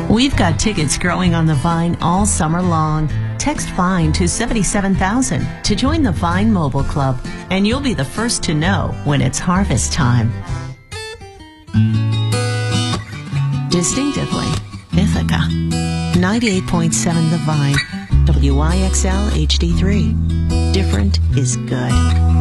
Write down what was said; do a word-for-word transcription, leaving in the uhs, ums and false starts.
We've got tickets growing on the Vine all summer long. Text VINE to seven seven thousand to join the Vine Mobile Club, and you'll be the first to know when it's harvest time. Distinctively Ithaca. ninety-eight point seven The Vine. W I X L H D three. Different is good.